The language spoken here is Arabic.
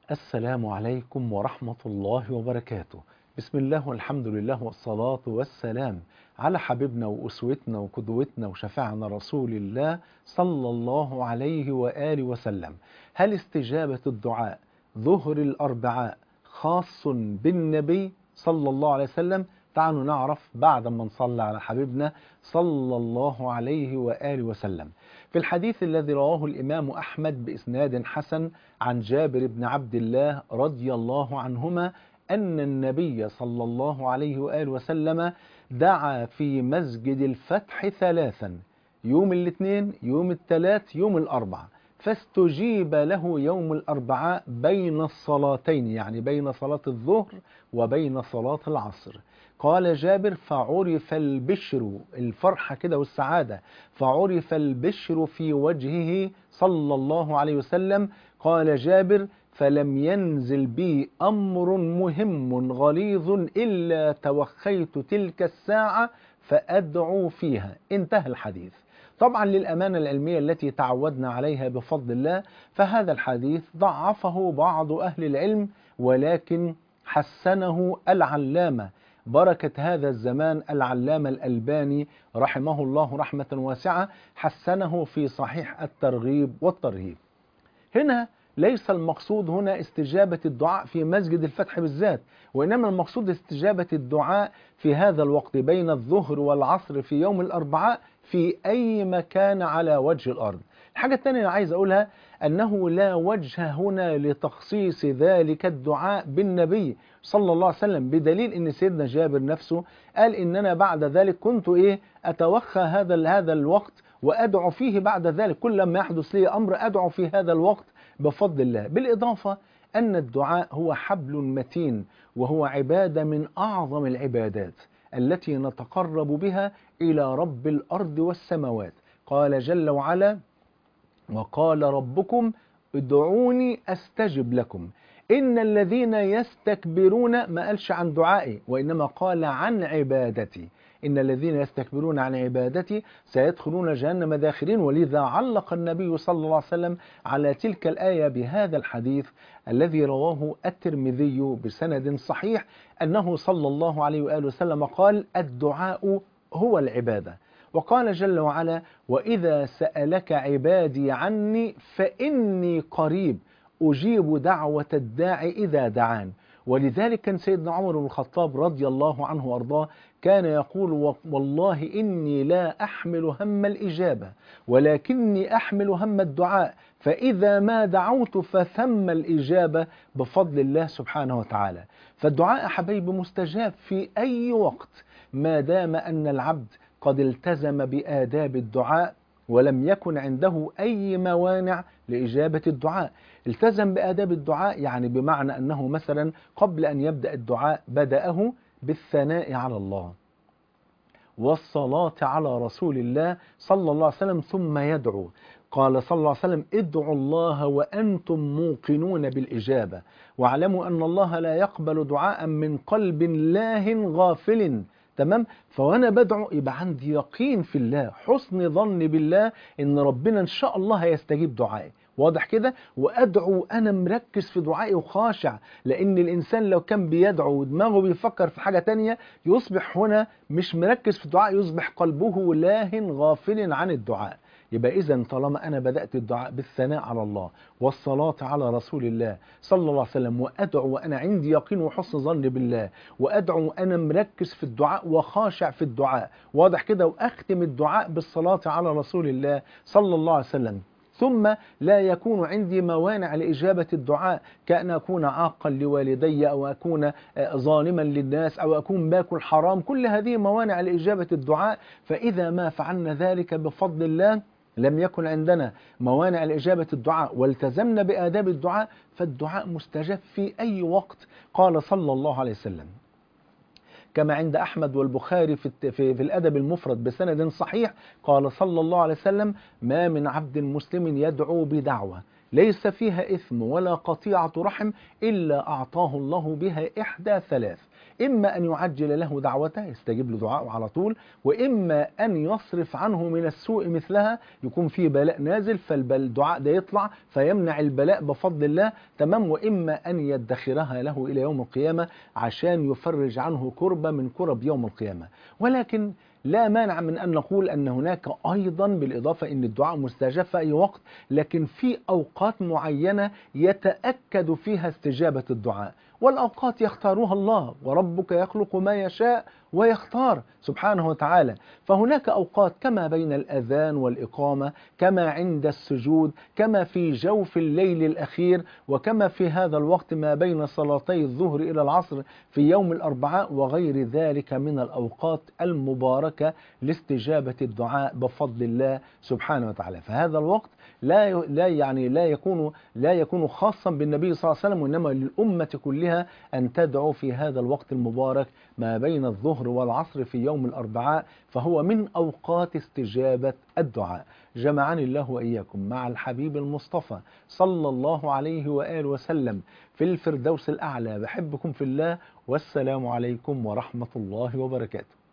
السلام عليكم ورحمة الله وبركاته. بسم الله والحمد لله والصلاة والسلام على حبيبنا وأسوتنا وقدوتنا وشفيعنا رسول الله صلى الله عليه وآله وسلم. هل استجابة الدعاء ظهر الأربعاء خاص بالنبي صلى الله عليه وسلم؟ تعالوا نعرف بعد ما نصلي على حبيبنا صلى الله عليه وآله وسلم. في الحديث الذي رواه الإمام أحمد بإسناد حسن عن جابر بن عبد الله رضي الله عنهما أن النبي صلى الله عليه وآله وسلم دعا في مسجد الفتح ثلاثا: يوم الاثنين، يوم الثلاث، يوم الأربع، فاستجيب له يوم الأربعاء بين الصلاتين، يعني بين صلاة الظهر وبين صلاة العصر. قال جابر: فعرف البشر، الفرحة كده والسعادة، فعرف البشر في وجهه صلى الله عليه وسلم. قال جابر: فلم ينزل بي أمر مهم غليظ إلا توخيت تلك الساعة فأدعو فيها. انتهى الحديث. طبعا للأمانة العلمية التي تعودنا عليها بفضل الله، فهذا الحديث ضعفه بعض أهل العلم، ولكن حسنه العلامة بركة هذا الزمان العلامة الألباني رحمه الله رحمة واسعة، حسنه في صحيح الترغيب والترهيب. هنا ليس المقصود هنا استجابة الدعاء في مسجد الفتح بالذات، وإنما المقصود استجابة الدعاء في هذا الوقت بين الظهر والعصر في يوم الأربعاء في أي مكان على وجه الأرض. الحاجة الثانية اللي عايز أقولها أنه لا وجه هنا لتخصيص ذلك الدعاء بالنبي صلى الله عليه وسلم، بدليل أن سيدنا جابر نفسه قال إن أنا بعد ذلك كنت أتوخى هذا الوقت وأدعو فيه بعد ذلك، كل ما يحدث لي أمر أدعو في هذا الوقت بفضل الله. بالإضافة أن الدعاء هو حبل متين، وهو عبادة من أعظم العبادات التي نتقرب بها إلى رب الأرض والسماوات. قال جل وعلا: وقال ربكم ادعوني أستجب لكم إن الذين يستكبرون، ما قالش عن دعائي وإنما قال عن عبادتي، إن الذين يستكبرون عن عبادتي سيدخلون جهنم داخرين. ولذا علق النبي صلى الله عليه وسلم على تلك الآية بهذا الحديث الذي رواه الترمذي بسند صحيح، أنه صلى الله عليه وآله وسلم قال: الدعاء هو العبادة. وقال جل وعلا: وإذا سألك عبادي عني فإني قريب أجيب دعوة الداعي إذا دعان. ولذلك كان سيدنا عمر بن الخطاب رضي الله عنه وأرضاه كان يقول: والله إني لا أحمل هم الإجابة ولكني أحمل هم الدعاء، فإذا ما دعوت فثم الإجابة بفضل الله سبحانه وتعالى. فالدعاء حبيبي مستجاب في أي وقت ما دام أن العبد قد التزم بآداب الدعاء ولم يكن عنده أي موانع لإجابة الدعاء. التزم بآداب الدعاء يعني بمعنى أنه مثلا قبل أن يبدأ الدعاء بدأه بالثناء على الله والصلاة على رسول الله صلى الله عليه وسلم ثم يدعو. قال صلى الله عليه وسلم: ادعوا الله وأنتم موقنون بالإجابة، واعلموا أن الله لا يقبل دعاء من قلب لاه غافل. تمام؟ فوانا بدعو يبقى عندي يقين في الله، حسن ظن بالله ان ربنا ان شاء الله هيستجيب دعائي. واضح كده؟ وادعو انا مركز في دعائي وخاشع، لان الانسان لو كان بيدعو ودماغه بيفكر في حاجة تانية يصبح هنا مش مركز في الدعاء، يصبح قلبه لاه غافل عن الدعاء. يبقى إذن طالما أنا بدأت الدعاء بالثناء على الله والصلاة على رسول الله صلى الله عليه وسلم، وأدعو وأنا عندي يقين وحسن ظن بالله، وأدعو وأنا مركز في الدعاء وخاشع في الدعاء، واضح كده، وأختم الدعاء بالصلاة على رسول الله صلى الله عليه وسلم، ثم لا يكون عندي موانع لإجابة الدعاء، كأن أكون عاقا لوالدي أو أكون ظالما للناس أو أكون باكل حرام، كل هذه موانع لإجابة الدعاء. فإذا ما فعلنا ذلك بفضل الله لم يكن عندنا موانع لإجابة الدعاء والتزمنا بآداب الدعاء، فالدعاء مستجاب في أي وقت. قال صلى الله عليه وسلم كما عند أحمد والبخاري في الأدب المفرد بسند صحيح، قال صلى الله عليه وسلم: ما من عبد مسلم يدعو بدعوة ليس فيها إثم ولا قطيعة رحم إلا أعطاه الله بها إحدى ثلاث: إما أن يعجل له دعوته، يستجيب له دعاءه على طول، وإما أن يصرف عنه من السوء مثلها، يكون فيه بلاء نازل فالدعاء ده يطلع فيمنع البلاء بفضل الله، تمام، وإما أن يدخرها له إلى يوم القيامة عشان يفرج عنه كربة من كرب يوم القيامة. ولكن لا مانع من أن نقول أن هناك أيضا بالإضافة أن الدعاء مستجاب في أي وقت، لكن في أوقات معينة يتأكد فيها استجابة الدعاء، والأوقات يختارها الله، وربك يخلق ما يشاء ويختار سبحانه وتعالى. فهناك أوقات كما بين الأذان والإقامة، كما عند السجود، كما في جوف الليل الأخير، وكما في هذا الوقت ما بين صلاتي الظهر إلى العصر في يوم الأربعاء، وغير ذلك من الأوقات المباركة لاستجابة الدعاء بفضل الله سبحانه وتعالى. فهذا الوقت لا يكون خاصا بالنبي صلى الله عليه وسلم، وإنما للأمة كلها أن تدعو في هذا الوقت المبارك ما بين الظهر والعصر في يوم الأربعاء، فهو من أوقات استجابة الدعاء. جمعني الله وإياكم مع الحبيب المصطفى صلى الله عليه وآله وسلم في الفردوس الأعلى. بحبكم في الله، والسلام عليكم ورحمة الله وبركاته.